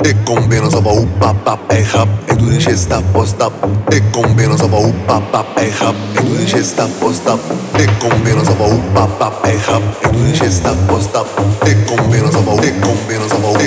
Ik kom binnen zo van hoe pap pap, ey grap. Ik doe die shit stap voor stap. Ik kom binnen zo van hoe pap pap, ey grap. Ik doe die shit stap voor stap. Ik kom binnen zo van hoe pap pap, ey grap. Ik doe die shit stap voor stap. Ik kom binnen zo van, ik kom binnen zo van,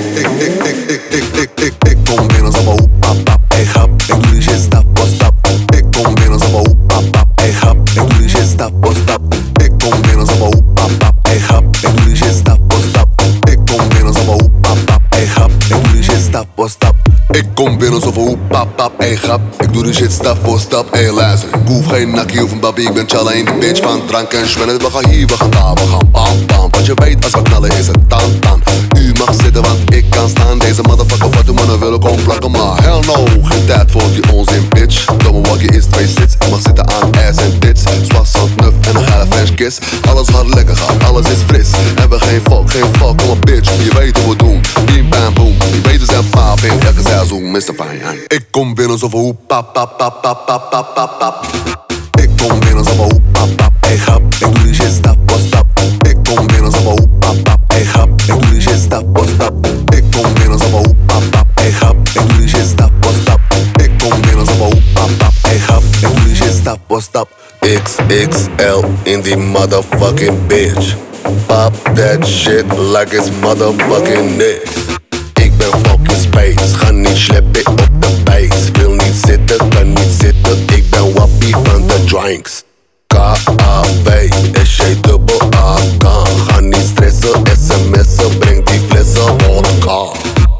ik kom binnen zo van hoe pap pap, ey grap. Ik doe die shit stap voor stap. Ik kom binnen zo van hoe pap pap, ey grap. Ik doe die shit stap voor stap. Ik kom binnen zo van hoe pap pap, ey grap. Ik doe die shit stap voor stap. Ik kom binnen zo van hoe pap pap, ey grap. Ik doe die shit stap voor stap. Ik kom binnen zo van hoe pap pap, ey grap. Ik doe die shit stap voor stap, ey luister. Ik hoef geen nakkie of een babi, ik ben challa in die bitch van drank en schwennen. We gaan hier, we gaan daar, we gaan bam bam. Want je weet als we knallen is het tan tan. U mag zitten want ik kan staan. Deze motherfucker wat de mannen willen komen plakken. Maar hell no, geen tijd voor die onzin bitch. Domme waggie is 2 sits. Ik mag zitten aan ass en tits. Zwassend nuf en een geile French kiss. Alles gaat lekker gaan, alles is fris. En we geen fuck, kom op bitch. Je weet hoe we doen, bim bam boom. Je weet we zijn paap in elke seizoen, Mr. Fine. Ik kom binnen zo van hoe pap pap pap pap pap pap pap pap. Ik kom binnen zo van hoe pap pap, ey grap. Ik doe die shit stap voor stap. Ik kom binnen zo van hoe pap pap, ey grap. Ik doe die shit stap voor stap. Ik kom binnen zo van hoe pap pap, ey grap. Ik doe die shit stap voor stap. Ik kom binnen zo van hoe pap pap, ey grap. Ik doe die shit stap voor stap. XXL in die motherfucking bitch. Pop that shit like it's motherfucking niks. Ik ben fucking space, ga niet sleppen op de base. Wil niet zitten, kan niet zitten. Ik ben wappie van de drinks. K-A-V, S-J-A-A-K. Ga niet stressen, sms'en, breng die flessen vodka.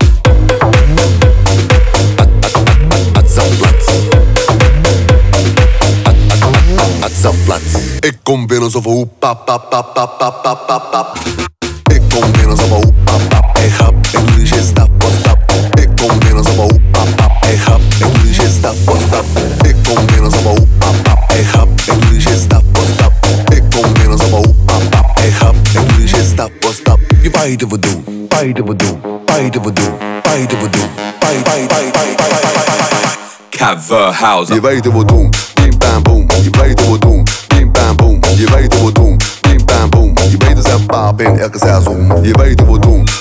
Ik kom binnen zo van hoe pap pap pap pap pap pap pap pap. Ik kom binnen zo van hoe pap pap, ey grap. Ik doe die shit stap voor stap. Ik kom binnen zo van hoe pap pap, ey grap. Ik doe die shit stap voor stap. Ik kom binnen zo van hoe pap pap, ey grap. Ik doe die shit stap voor stap. Ik kom binnen zo van hoe pap pap, ey grap. Ik doe die shit stap voor stap. Je weet wat we doen, weet wat we doen, weet wat we doen, weet wat we doen, Coverhouse. Je weet wat we doen, bim bam boom. Je weet wat we doen, bim bam boom. Je weet wat we doen, bim bam boom. Je weet we zijn paap in elke seizoen. Je weet wat we doen.